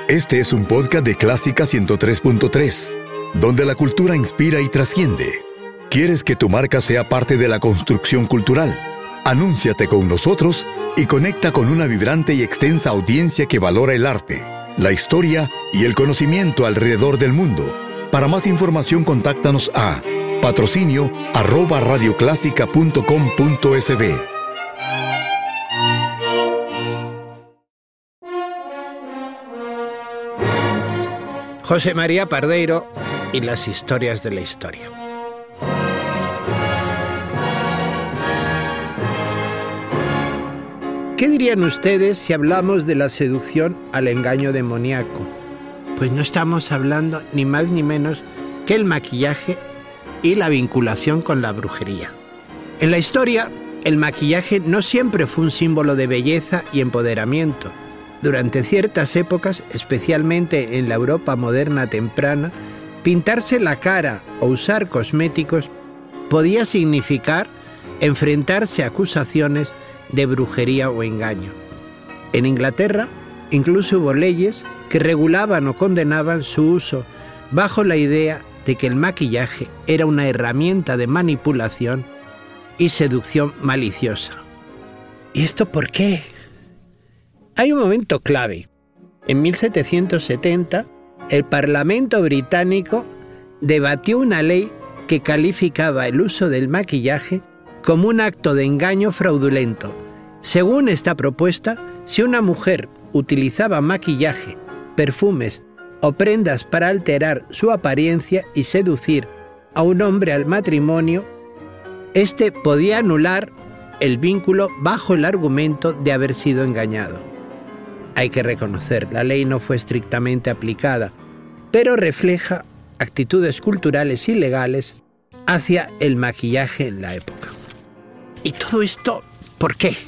Este es un podcast de Clásica 103.3, donde la cultura inspira y trasciende. ¿Quieres que tu marca sea parte de la construcción cultural? Anúnciate con nosotros y conecta con una vibrante y extensa audiencia que valora el arte, la historia y el conocimiento alrededor del mundo. Para más información, contáctanos a patrocinio@radioclásica.com.sb. José María Pardeiro y las historias de la historia. ¿Qué dirían ustedes si hablamos de la seducción al engaño demoníaco? Pues no estamos hablando ni más ni menos que el maquillaje y la vinculación con la brujería. En la historia, el maquillaje no siempre fue un símbolo de belleza y empoderamiento. Durante ciertas épocas, especialmente en la Europa moderna temprana, pintarse la cara o usar cosméticos podía significar enfrentarse a acusaciones de brujería o engaño. En Inglaterra, incluso hubo leyes que regulaban o condenaban su uso bajo la idea de que el maquillaje era una herramienta de manipulación y seducción maliciosa. ¿Y esto por qué? Hay un momento clave. En 1770, el Parlamento británico debatió una ley que calificaba el uso del maquillaje como un acto de engaño fraudulento. Según esta propuesta, si una mujer utilizaba maquillaje, perfumes o prendas para alterar su apariencia y seducir a un hombre al matrimonio, éste podía anular el vínculo bajo el argumento de haber sido engañado. Hay que reconocer, la ley no fue estrictamente aplicada, pero refleja actitudes culturales y legales hacia el maquillaje en la época. ¿Y todo esto por qué?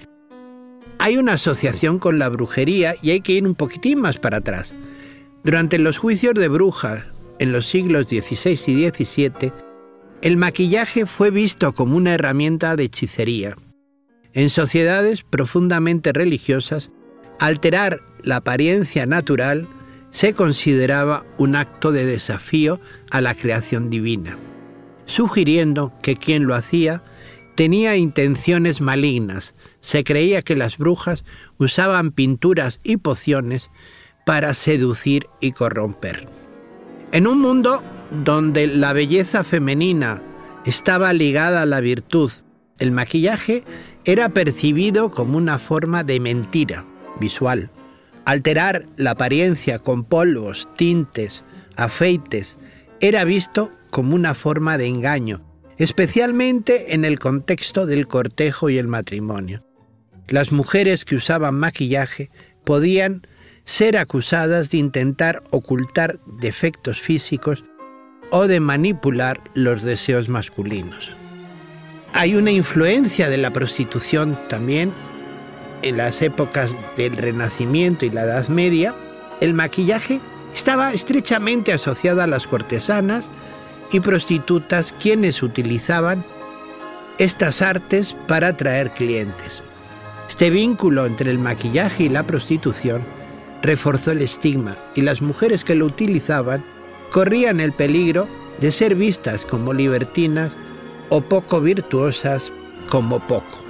Hay una asociación con la brujería y hay que ir un poquitín más para atrás. Durante los juicios de brujas en los siglos XVI y XVII, el maquillaje fue visto como una herramienta de hechicería. En sociedades profundamente religiosas, alterar la apariencia natural se consideraba un acto de desafío a la creación divina, sugiriendo que quien lo hacía tenía intenciones malignas. Se creía que las brujas usaban pinturas y pociones para seducir y corromper. En un mundo donde la belleza femenina estaba ligada a la virtud, el maquillaje era percibido como una forma de mentira visual. Alterar la apariencia con polvos, tintes, afeites, era visto como una forma de engaño, especialmente en el contexto del cortejo y el matrimonio. Las mujeres que usaban maquillaje podían ser acusadas de intentar ocultar defectos físicos o de manipular los deseos masculinos. Hay una influencia de la prostitución también. En las épocas del Renacimiento y la Edad Media, el maquillaje estaba estrechamente asociado a las cortesanas y prostitutas, quienes utilizaban estas artes para atraer clientes. Este vínculo entre el maquillaje y la prostitución reforzó el estigma y las mujeres que lo utilizaban corrían el peligro de ser vistas como libertinas o poco virtuosas como poco.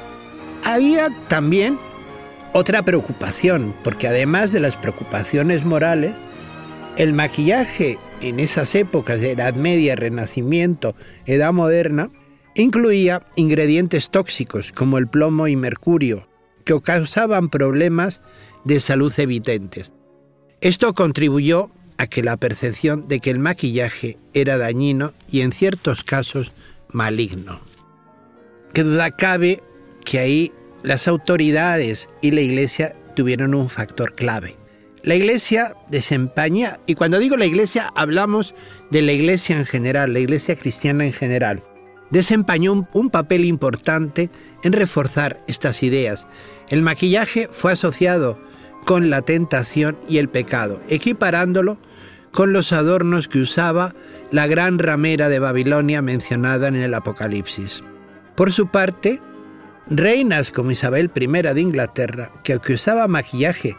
Había también otra preocupación, porque además de las preocupaciones morales, el maquillaje en esas épocas de Edad Media, Renacimiento, Edad Moderna, incluía ingredientes tóxicos como el plomo y mercurio, que causaban problemas de salud evidentes. Esto contribuyó a que la percepción de que el maquillaje era dañino y en ciertos casos maligno. Qué duda cabe que ahí las autoridades y la Iglesia tuvieron un factor clave. La Iglesia desempeña, y cuando digo la Iglesia hablamos de la Iglesia en general, la Iglesia cristiana en general, desempeñó un papel importante en reforzar estas ideas. El maquillaje fue asociado con la tentación y el pecado, equiparándolo con los adornos que usaba la gran ramera de Babilonia mencionada en el Apocalipsis. Por su parte, reinas como Isabel I de Inglaterra, que usaba maquillaje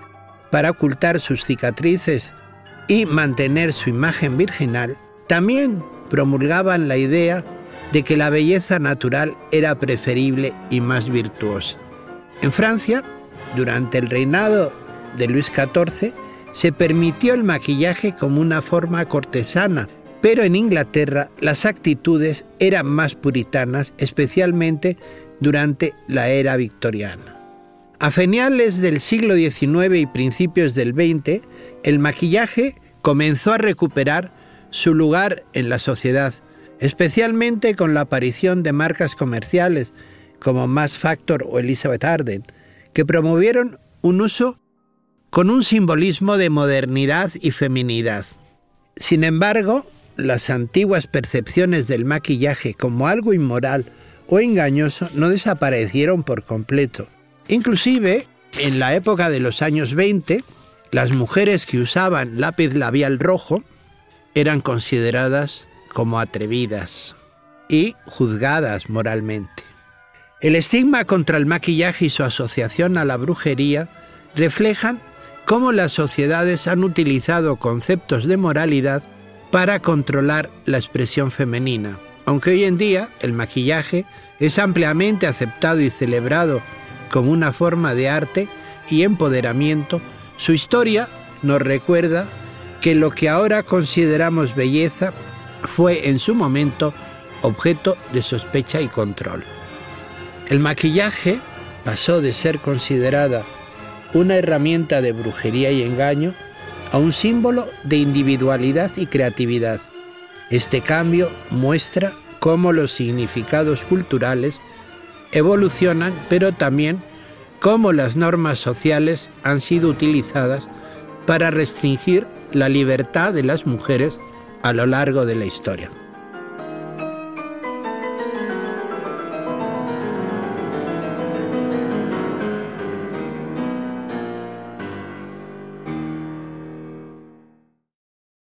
para ocultar sus cicatrices y mantener su imagen virginal, también promulgaban la idea de que la belleza natural era preferible y más virtuosa. En Francia, durante el reinado de Luis XIV, se permitió el maquillaje como una forma cortesana, pero en Inglaterra las actitudes eran más puritanas, especialmente durante la era victoriana. A finales del siglo XIX y principios del XX, el maquillaje comenzó a recuperar su lugar en la sociedad, especialmente con la aparición de marcas comerciales como Max Factor o Elizabeth Arden, que promovieron un uso con un simbolismo de modernidad y feminidad. Sin embargo, las antiguas percepciones del maquillaje como algo inmoral o engañoso no desaparecieron por completo. Inclusive, en la época de los años 20, las mujeres que usaban lápiz labial rojo eran consideradas como atrevidas y juzgadas moralmente. El estigma contra el maquillaje y su asociación a la brujería reflejan cómo las sociedades han utilizado conceptos de moralidad para controlar la expresión femenina. Aunque hoy en día el maquillaje es ampliamente aceptado y celebrado como una forma de arte y empoderamiento, su historia nos recuerda que lo que ahora consideramos belleza fue en su momento objeto de sospecha y control. El maquillaje pasó de ser considerada una herramienta de brujería y engaño a un símbolo de individualidad y creatividad. Este cambio muestra cómo los significados culturales evolucionan, pero también cómo las normas sociales han sido utilizadas para restringir la libertad de las mujeres a lo largo de la historia.